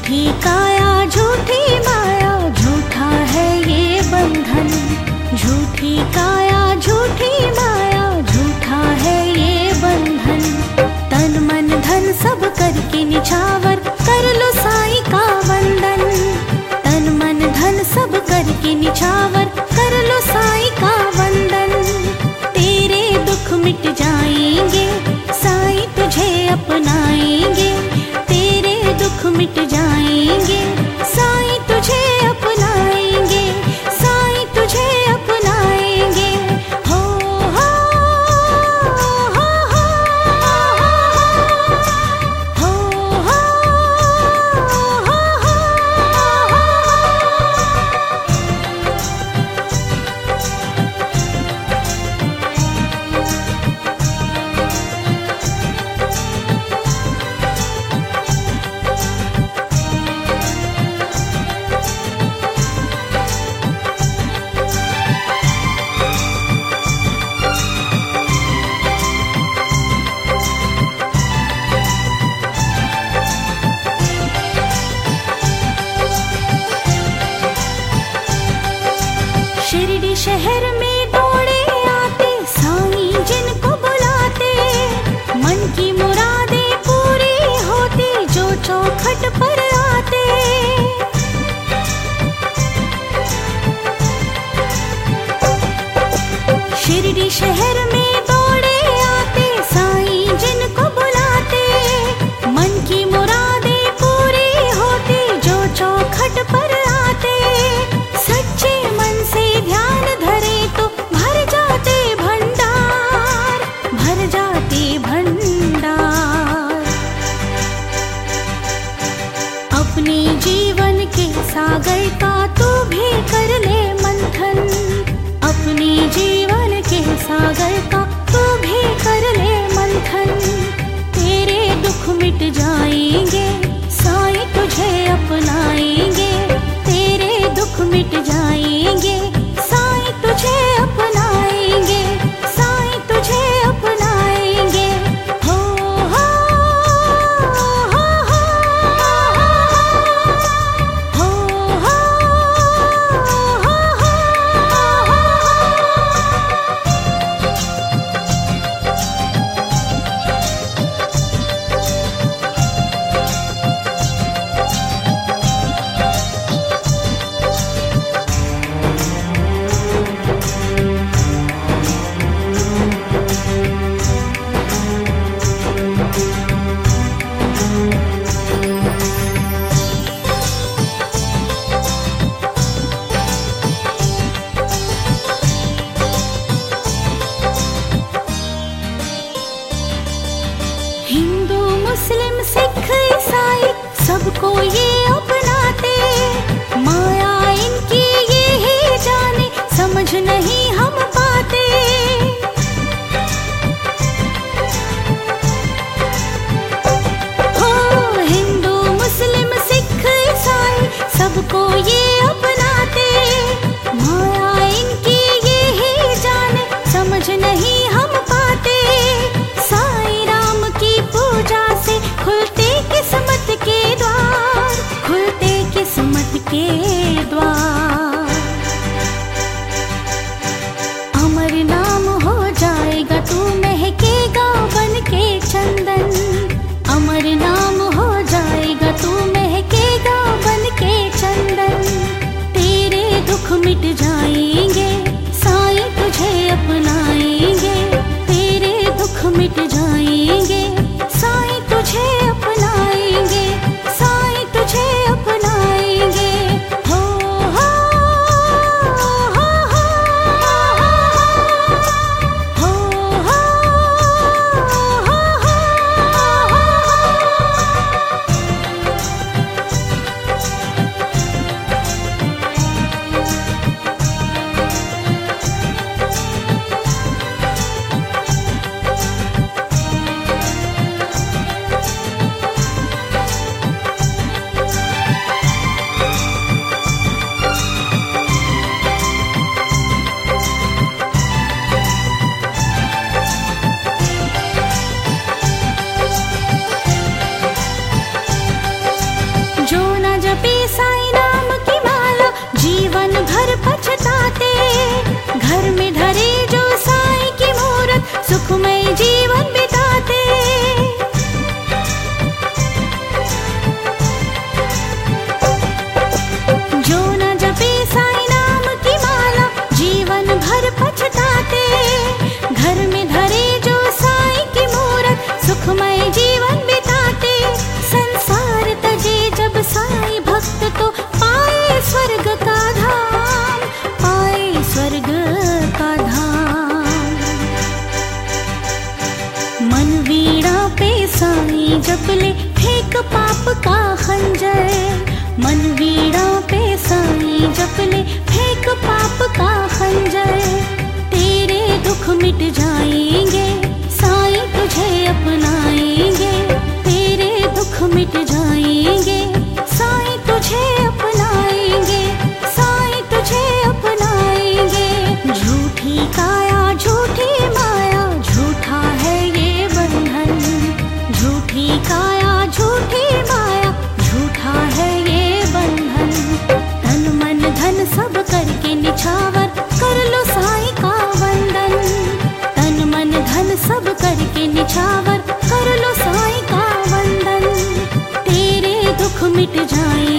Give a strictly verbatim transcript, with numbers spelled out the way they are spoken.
झूठी काया झूठी माया, झूठा है ये बंधन। झूठी काया झूठी माया, झूठा है ये बंधन। तन मन धन सब करके निछावर, कर लो साईं का वंदन। तन मन धन सब करके निछावर, कर लो साईं का वंदन। तेरे दुख मिट जाएंगे, साईं तुझे अपनाएंगे। तेरे दुख मिट जाएंगे, साईं तुझे अपनाएंगे। साईं तुझे अपनाएंगे। हो हो हो हो हो हो हो। शिरडी शहर में दौड़े आते, साईं जिनको बुलाते। मन की मुरादें पूरी होती, जो चौखट पर आते। शिरडी शहर में दौड़े आते, साईं जिनको बुलाते। मन की मुरादें पूरी होती, जो चौखट पर आते। सच्चे मन से ध्यान धरे तो भर जाते भंडार, भर जाते भंडार। अपने जीवन के सागर का तू भी कर ले मंथन। अपने जीवन के सागर का तू भी कर ले मंथन। तेरे दुख मिट जाएंगे, साईं तुझे अपनाएंगे। तेरे दुख मिट जाएंगे, साईं तुझे अपनाएंगे। साईं तुझे अपनाएंगे। हो हो हो हो हो हो हो हो। हिंदू मुस्लिम सिख ईसाई सबको ये अपनाते। माया इनकी ये ही जाने, समझ नहीं हम पाते। हो हिंदू मुस्लिम सिख ईसाई सबको ये अपनाते। माया इनकी ये ही जाने, समझ नहीं हम पाते। साईं राम की पूजा से खुलते किस्मत के द्वार, खुलते किस्मत के द्वार। मन वीणा पे साईं जप ले, फेंक पाप का खंजर। मन वीणा पे साईं जप ले, फेंक पाप का खंजर। तेरे दुख मिट जाएंगे, साईं तुझे अपनाएंगे। तेरे दुख मिट जाएंगे, साईं तुझे अपनाएंगे। साईं तुझे अपनाएंगे। झूठी काया झूठी माया, झूठा है ये बंधन। झूठी काया झूठी माया, झूठा है ये बंधन। तन मन धन सब करके निछावर, कर लो साईं का वंदन। तन मन धन सब करके निछावर, कर लो साईं का वंदन। तेरे दुख मिट जाए